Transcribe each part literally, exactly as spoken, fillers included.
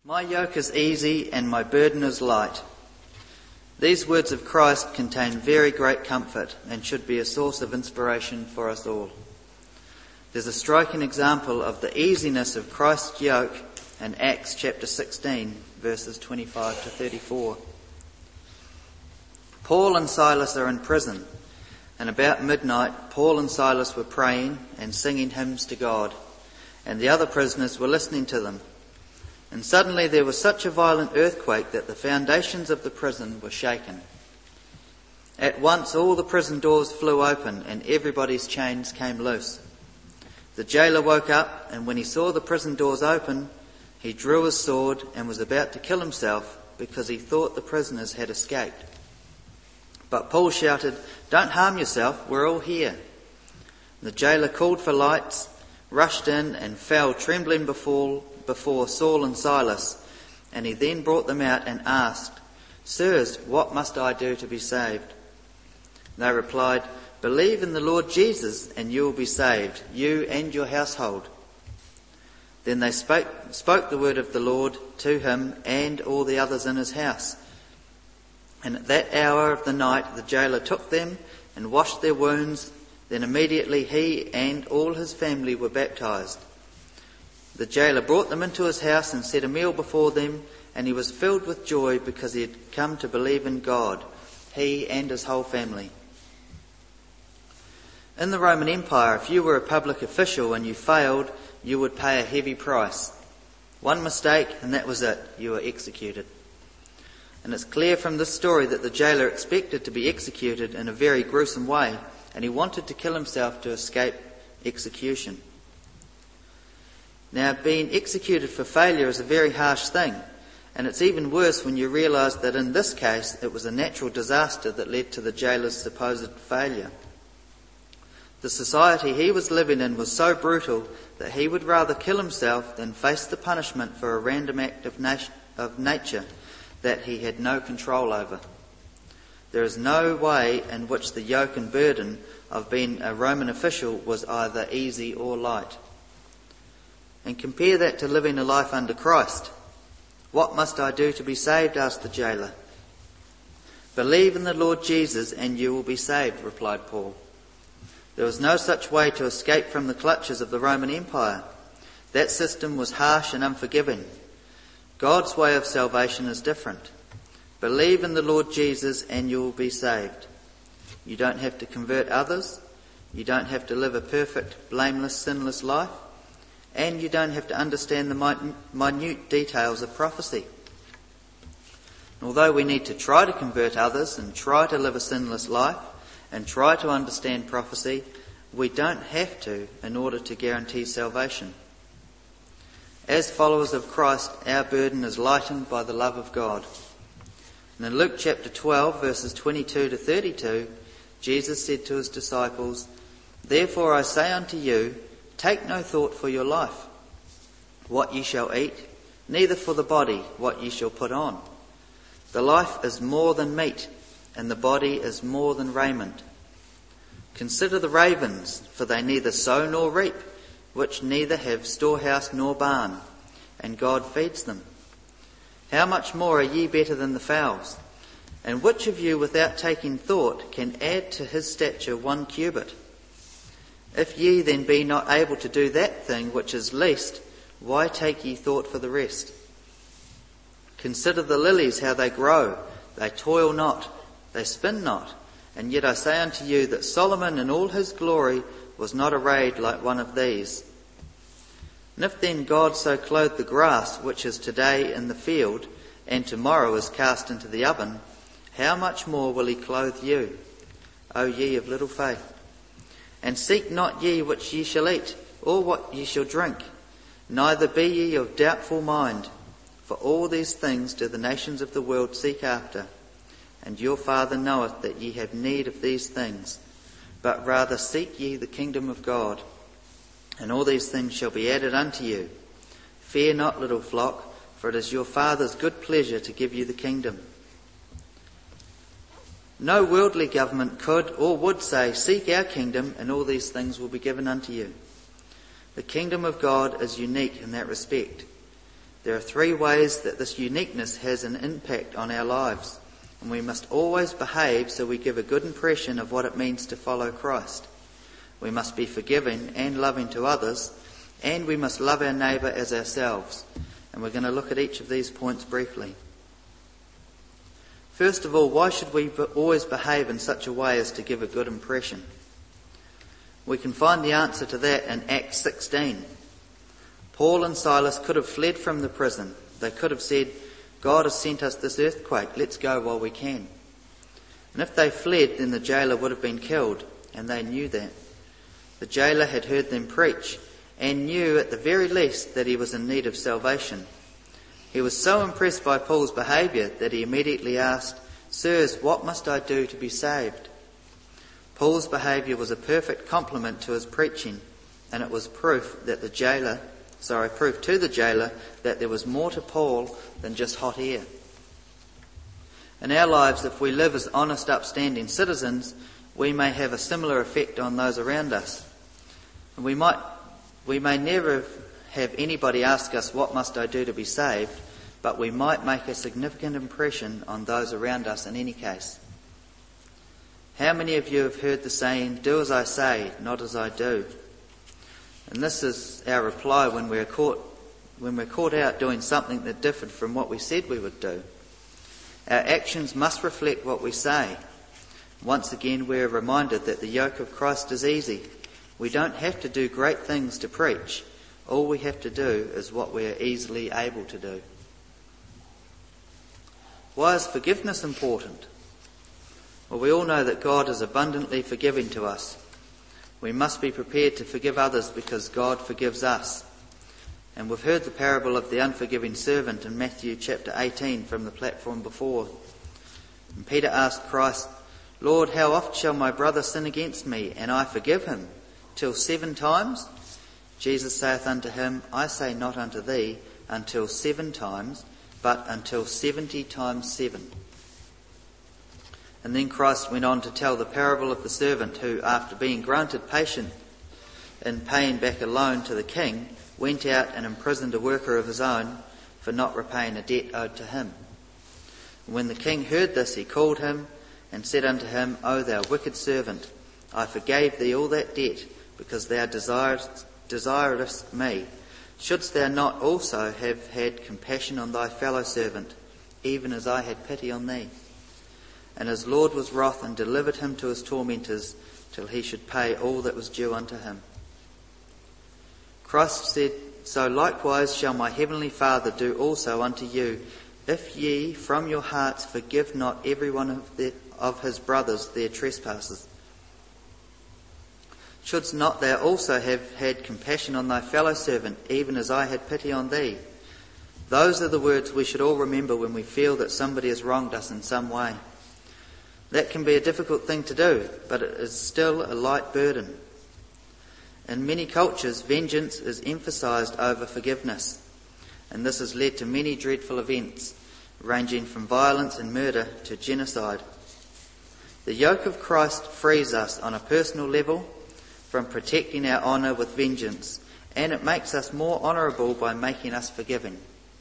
My yoke is easy and my burden is light. These words of Christ contain very great comfort and should be a source of inspiration for us all. There's a striking example of the easiness of Christ's yoke in Acts chapter sixteen, verses twenty-five to thirty-four. Paul and Silas are in prison, and about midnight Paul and Silas were praying and singing hymns to God, and the other prisoners were listening to them. And suddenly there was such a violent earthquake that the foundations of the prison were shaken. At once all the prison doors flew open and everybody's chains came loose. The jailer woke up, and when he saw the prison doors open, he drew his sword and was about to kill himself because he thought the prisoners had escaped. But Paul shouted, "Don't harm yourself, we're all here." The jailer called for lights, rushed in and fell trembling before before Saul and Silas, and he then brought them out and asked, "Sirs, what must I do to be saved?" They replied, "Believe in the Lord Jesus and you will be saved, you and your household." Then they spoke, spoke the word of the Lord to him and all the others in his house. And at that hour of the night the jailer took them and washed their wounds. Then immediately he and all his family were baptized. The jailer brought them into his house and set a meal before them, and he was filled with joy because he had come to believe in God, he and his whole family. In the Roman Empire, if you were a public official and you failed, you would pay a heavy price. One mistake and that was it, you were executed. And it's clear from this story that the jailer expected to be executed in a very gruesome way, and he wanted to kill himself to escape execution. Now, being executed for failure is a very harsh thing, and it's even worse when you realise that in this case it was a natural disaster that led to the jailer's supposed failure. The society he was living in was so brutal that he would rather kill himself than face the punishment for a random act of, nat- of nature that he had no control over. There is no way in which the yoke and burden of being a Roman official was either easy or light. And compare that to living a life under Christ. "What must I do to be saved?" asked the jailer. "Believe in the Lord Jesus and you will be saved," replied Paul. There was no such way to escape from the clutches of the Roman Empire. That system was harsh and unforgiving. God's way of salvation is different. Believe in the Lord Jesus and you will be saved. You don't have to convert others. You don't have to live a perfect, blameless, sinless life. And you don't have to understand the minute details of prophecy. Although we need to try to convert others and try to live a sinless life and try to understand prophecy, we don't have to in order to guarantee salvation. As followers of Christ, our burden is lightened by the love of God. And in Luke chapter twelve, verses twenty-two to thirty-two, Jesus said to his disciples, "Therefore I say unto you, take no thought for your life, what ye shall eat, neither for the body, what ye shall put on. The life is more than meat, and the body is more than raiment. Consider the ravens, for they neither sow nor reap, which neither have storehouse nor barn, and God feeds them. How much more are ye better than the fowls? And which of you, without taking thought, can add to his stature one cubit? If ye then be not able to do that thing which is least, why take ye thought for the rest? Consider the lilies, how they grow. They toil not, they spin not. And yet I say unto you that Solomon in all his glory was not arrayed like one of these. And if then God so clothed the grass, which is today in the field, and tomorrow is cast into the oven, how much more will he clothe you, O ye of little faith? And seek not ye which ye shall eat, or what ye shall drink, neither be ye of doubtful mind. For all these things do the nations of the world seek after, and your Father knoweth that ye have need of these things. But rather seek ye the kingdom of God, and all these things shall be added unto you. Fear not, little flock, for it is your Father's good pleasure to give you the kingdom. No worldly government could or would say, seek our kingdom and all these things will be given unto you. The kingdom of God is unique in that respect. There are three ways that this uniqueness has an impact on our lives, and we must always behave so we give a good impression of what it means to follow Christ. We must be forgiving and loving to others, and we must love our neighbour as ourselves. And we're going to look at each of these points briefly. First of all, why should we always behave in such a way as to give a good impression? We can find the answer to that in Acts sixteen. Paul and Silas could have fled from the prison. They could have said, God has sent us this earthquake, let's go while we can. And if they fled, then the jailer would have been killed, and they knew that. The jailer had heard them preach, and knew at the very least that he was in need of salvation. He was so impressed by Paul's behaviour that he immediately asked, Sirs, what must I do to be saved? Paul's behaviour was a perfect complement to his preaching, and it was proof that the jailer Sorry, proof to the jailer that there was more to Paul than just hot air. In our lives, if we live as honest, upstanding citizens, we may have a similar effect on those around us. And we might, we may never have anybody ask us, what must I do to be saved? But we might make a significant impression on those around us in any case. How many of you have heard the saying, do as I say, not as I do? And this is our reply when we're caught when we're caught out doing something that differed from what we said we would do. Our actions must reflect what we say. Once again, we're reminded that the yoke of Christ is easy. We don't have to do great things to preach. All we have to do is what we're easily able to do. Why is forgiveness important? Well, we all know that God is abundantly forgiving to us. We must be prepared to forgive others because God forgives us. And we've heard the parable of the unforgiving servant in Matthew chapter eighteen from the platform before. And Peter asked Christ, Lord, how oft shall my brother sin against me, and I forgive him? Till seven times? Jesus saith unto him, I say not unto thee until seven times, but until seventy times seven. And then Christ went on to tell the parable of the servant who, after being granted patience in paying back a loan to the king, went out and imprisoned a worker of his own for not repaying a debt owed to him. And when the king heard this, he called him and said unto him, O thou wicked servant, I forgave thee all that debt, because thou desiredst, desiredst me. Shouldst thou not also have had compassion on thy fellow servant, even as I had pity on thee? And his Lord was wroth and delivered him to his tormentors till he should pay all that was due unto him. Christ said, So likewise shall my heavenly Father do also unto you, if ye from your hearts forgive not every one of, the, of his brothers their trespasses. Shouldst not thou also have had compassion on thy fellow servant, even as I had pity on thee? Those are the words we should all remember when we feel that somebody has wronged us in some way. That can be a difficult thing to do, but it is still a light burden. In many cultures, vengeance is emphasised over forgiveness, and this has led to many dreadful events, ranging from violence and murder to genocide. The yoke of Christ frees us on a personal level from protecting our honour with vengeance, and it makes us more honourable by making us forgiving.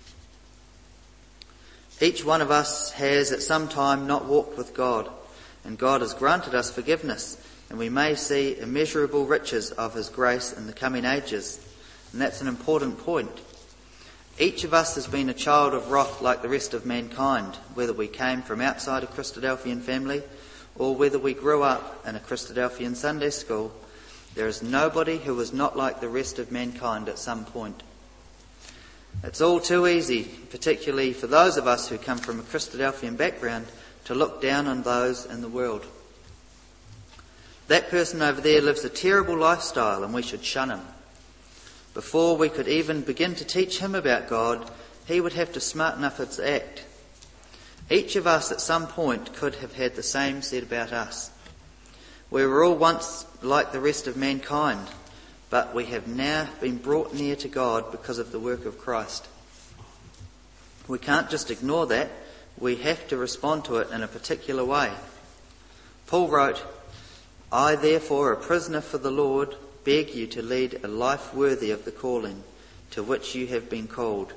Each one of us has at some time not walked with God, and God has granted us forgiveness, and we may see immeasurable riches of his grace in the coming ages. And that's an important point. Each of us has been a child of wrath like the rest of mankind, whether we came from outside a Christadelphian family or whether we grew up in a Christadelphian Sunday school. There is nobody who is not like the rest of mankind at some point. It's all too easy, particularly for those of us who come from a Christadelphian background, to look down on those in the world. That person over there lives a terrible lifestyle and we should shun him. Before we could even begin to teach him about God, he would have to smarten up his act. Each of us at some point could have had the same said about us. We were all once like the rest of mankind, but we have now been brought near to God because of the work of Christ. We can't just ignore that. We have to respond to it in a particular way. Paul wrote, I therefore, a prisoner for the Lord, beg you to lead a life worthy of the calling to which you have been called,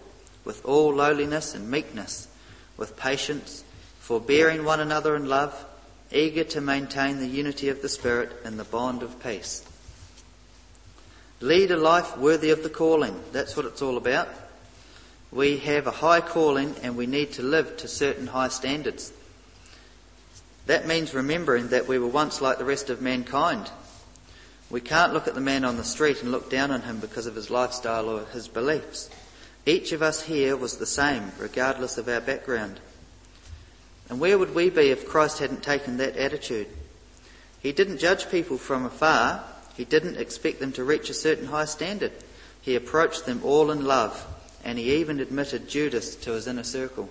with all lowliness and meekness, with patience, forbearing one another in love, eager to maintain the unity of the Spirit in the bond of peace. Lead a life worthy of the calling. That's what it's all about. We have a high calling and we need to live to certain high standards. That means remembering that we were once like the rest of mankind. We can't look at the man on the street and look down on him because of his lifestyle or his beliefs. Each of us here was the same, regardless of our background. And where would we be if Christ hadn't taken that attitude? He didn't judge people from afar. He didn't expect them to reach a certain high standard. He approached them all in love, and he even admitted Judas to his inner circle.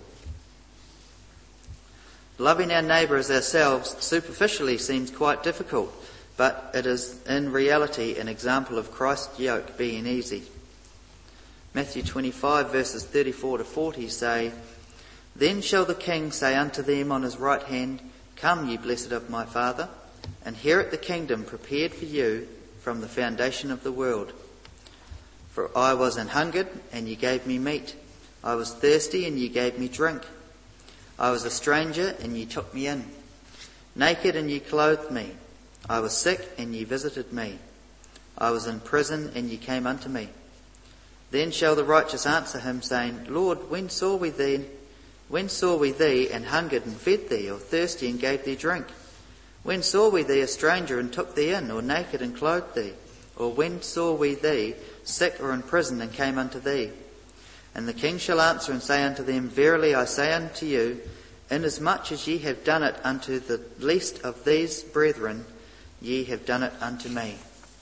Loving our neighbour as ourselves superficially seems quite difficult, but it is in reality an example of Christ's yoke being easy. Matthew twenty-five verses thirty-four to forty say, "Then shall the king say unto them on his right hand, Come, ye blessed of my Father, and inherit the kingdom prepared for you from the foundation of the world. For I was an hungered, and ye gave me meat. I was thirsty, and ye gave me drink. I was a stranger, and ye took me in. Naked, and ye clothed me. I was sick, and ye visited me. I was in prison, and ye came unto me. Then shall the righteous answer him, saying, Lord, when saw we thee, when saw we thee and hungered and fed thee, or thirsty and gave thee drink? When saw we thee a stranger and took thee in, or naked and clothed thee? Or when saw we thee sick or in prison and came unto thee? And the king shall answer and say unto them, Verily I say unto you, inasmuch as ye have done it unto the least of these brethren, ye have done it unto me."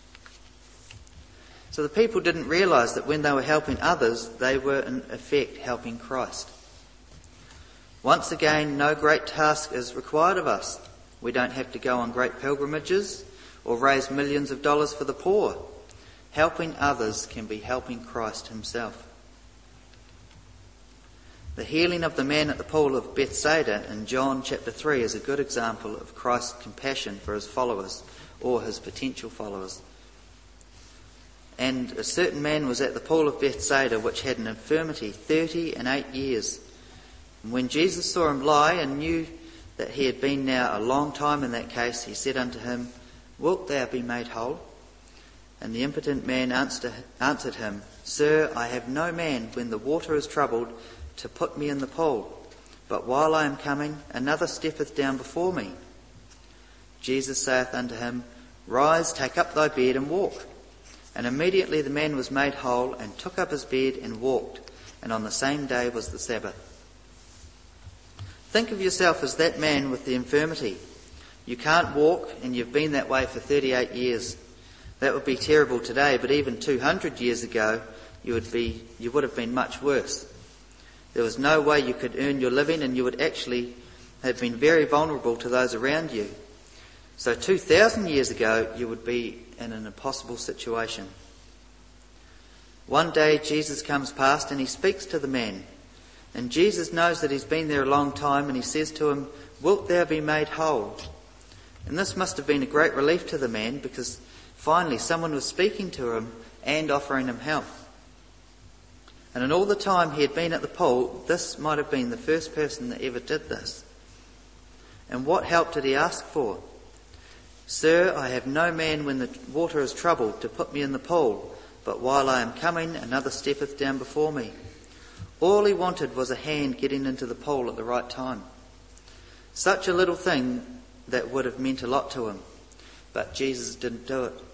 So the people didn't realise that when they were helping others, they were in effect helping Christ. Once again, no great task is required of us. We don't have to go on great pilgrimages or raise millions of dollars for the poor. Helping others can be helping Christ himself. The healing of the man at the pool of Bethsaida in John chapter three is a good example of Christ's compassion for his followers or his potential followers. And a certain man was at the pool of Bethsaida which had an infirmity thirty and eight years. And when Jesus saw him lie and knew that he had been now a long time in that case, he said unto him, Wilt thou be made whole? And the impotent man answered him, Sir, I have no man when the water is troubled to put me in the pool, but while I am coming, another steppeth down before me. Jesus saith unto him, Rise, take up thy bed and walk. And immediately the man was made whole, and took up his bed and walked, and on the same day was the Sabbath. Think of yourself as that man with the infirmity. You can't walk, and you've been that way for thirty-eight years. That would be terrible today, but even two hundred years ago, you would be, you would have been much worse. There was no way you could earn your living, and you would actually have been very vulnerable to those around you. So two thousand years ago, you would be in an impossible situation. One day Jesus comes past and he speaks to the man. And Jesus knows that he's been there a long time, and he says to him, Wilt thou be made whole? And this must have been a great relief to the man, because finally someone was speaking to him and offering him help. And in all the time he had been at the pool, this might have been the first person that ever did this. And what help did he ask for? Sir, I have no man when the water is troubled to put me in the pool, but while I am coming, another steppeth down before me. All he wanted was a hand getting into the pool at the right time. Such a little thing that would have meant a lot to him. But Jesus didn't do it.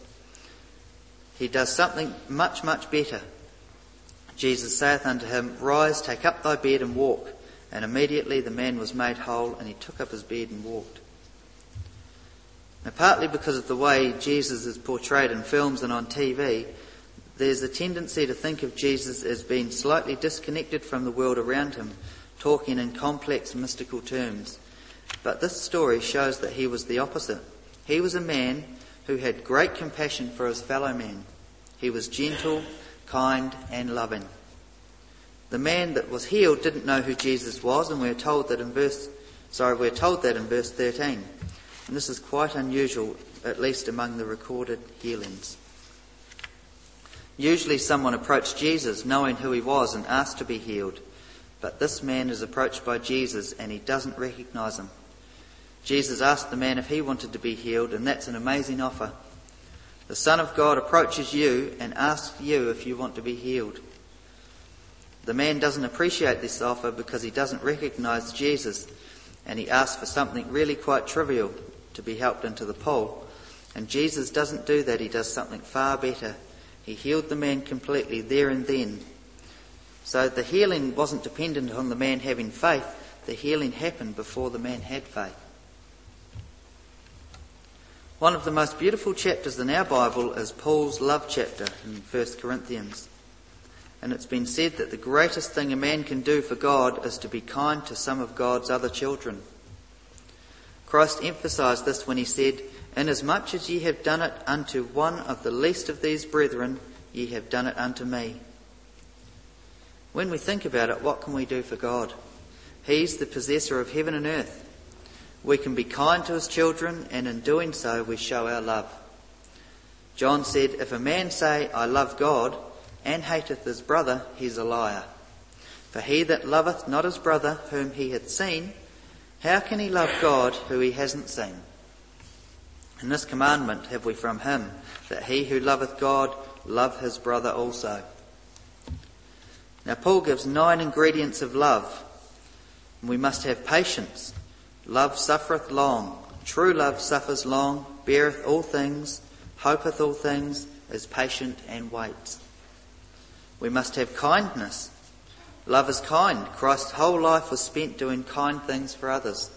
He does something much, much better. Jesus saith unto him, Rise, take up thy bed and walk. And immediately the man was made whole, and he took up his bed and walked. Now, partly because of the way Jesus is portrayed in films and on T V, there's a tendency to think of Jesus as being slightly disconnected from the world around him, talking in complex mystical terms. But this story shows that he was the opposite. He was a man who had great compassion for his fellow men. He was gentle, kind and loving. The man that was healed didn't know who Jesus was, and we're told that in verse sorry, we're told that in verse thirteen. And this is quite unusual, at least among the recorded healings. Usually someone approached Jesus knowing who he was and asked to be healed. But this man is approached by Jesus and he doesn't recognise him. Jesus asked the man if he wanted to be healed, and that's an amazing offer. The Son of God approaches you and asks you if you want to be healed. The man doesn't appreciate this offer because he doesn't recognise Jesus, and he asks for something really quite trivial, to be helped into the pool. And Jesus doesn't do that. He does something far better. He healed the man completely there and then. So the healing wasn't dependent on the man having faith. The healing happened before the man had faith. One of the most beautiful chapters in our Bible is Paul's love chapter in First Corinthians. And it's been said that the greatest thing a man can do for God is to be kind to some of God's other children. Christ emphasised this when he said, "Inasmuch as ye have done it unto one of the least of these brethren, ye have done it unto me." When we think about it, what can we do for God? He's the possessor of heaven and earth. We can be kind to his children, and in doing so we show our love. John said, "If a man say, I love God, and hateth his brother, he is a liar. For he that loveth not his brother whom he hath seen, how can he love God who he hasn't seen? And this commandment have we from him, that he who loveth God love his brother also." Now Paul gives nine ingredients of love. We must have patience. Love suffereth long. True love suffers long, beareth all things, hopeth all things, is patient and waits. We must have kindness. Love is kind. Christ's whole life was spent doing kind things for others.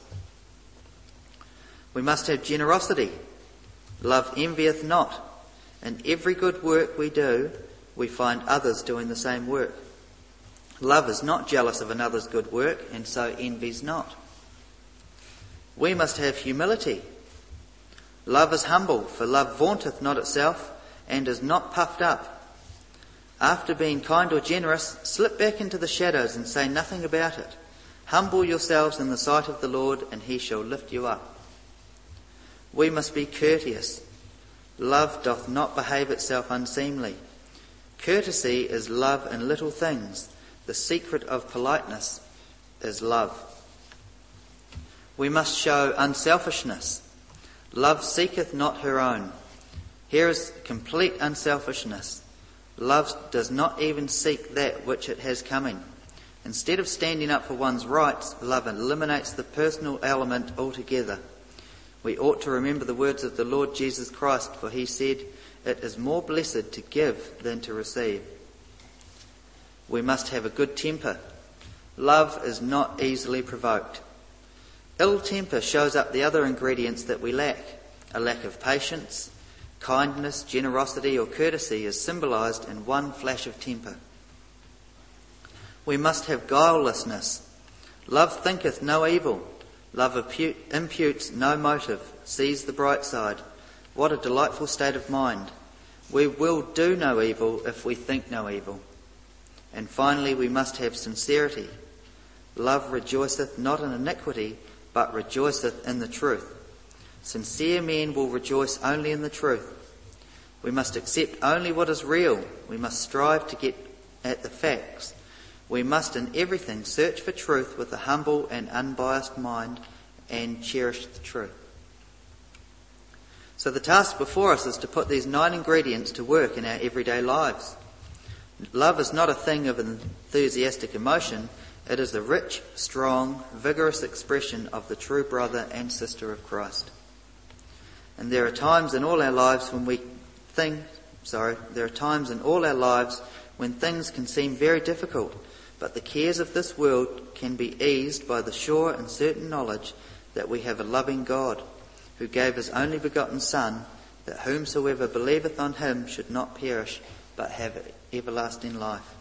We must have generosity. Love envieth not. In every good work we do, we find others doing the same work. Love is not jealous of another's good work, and so envies not. We must have humility. Love is humble, for love vaunteth not itself, and is not puffed up. After being kind or generous, slip back into the shadows and say nothing about it. Humble yourselves in the sight of the Lord, and he shall lift you up. We must be courteous. Love doth not behave itself unseemly. Courtesy is love in little things. The secret of politeness is love. We must show unselfishness. Love seeketh not her own. Here is complete unselfishness. Love does not even seek that which it has coming. Instead of standing up for one's rights, love eliminates the personal element altogether. We ought to remember the words of the Lord Jesus Christ, for he said, "It is more blessed to give than to receive." We must have a good temper. Love is not easily provoked. Ill temper shows up the other ingredients that we lack. A lack of patience, kindness, generosity or courtesy is symbolised in one flash of temper. We must have guilelessness. Love thinketh no evil. Love imputes no motive, sees the bright side. What a delightful state of mind. We will do no evil if we think no evil. And finally, we must have sincerity. Love rejoiceth not in iniquity, but rejoiceth in the truth. Sincere men will rejoice only in the truth. We must accept only what is real. We must strive to get at the facts. We must in everything search for truth with a humble and unbiased mind and cherish the truth. So the task before us is to put these nine ingredients to work in our everyday lives. Love is not a thing of enthusiastic emotion. It is a rich, strong, vigorous expression of the true brother and sister of Christ. And there are times in all our lives when we think, sorry, there are times in all our lives when things can seem very difficult, but the cares of this world can be eased by the sure and certain knowledge that we have a loving God, who gave his only begotten Son, that whomsoever believeth on him should not perish, but have everlasting life.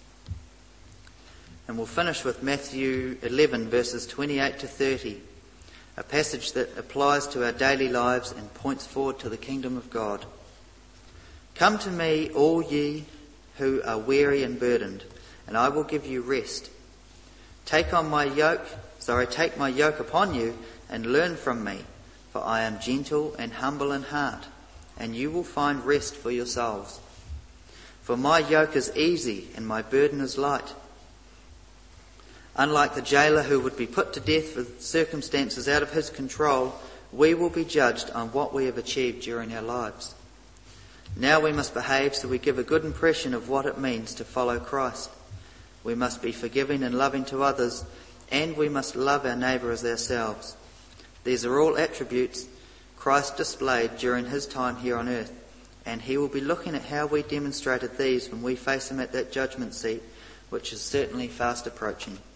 And we'll finish with Matthew eleven, verses twenty-eight to thirty, a passage that applies to our daily lives and points forward to the kingdom of God. "Come to me, all ye who are weary and burdened, and I will give you rest. Take on my yoke, sorry, take my yoke upon you and learn from me, for I am gentle and humble in heart, and you will find rest for your souls. For my yoke is easy and my burden is light. Unlike the jailer who would be put to death for circumstances out of his control, we will be judged on what we have achieved during our lives. Now we must behave so we give a good impression of what it means to follow Christ. We must be forgiving and loving to others, and we must love our neighbour as ourselves. These are all attributes Christ displayed during his time here on earth, and he will be looking at how we demonstrated these when we face him at that judgment seat, which is certainly fast approaching.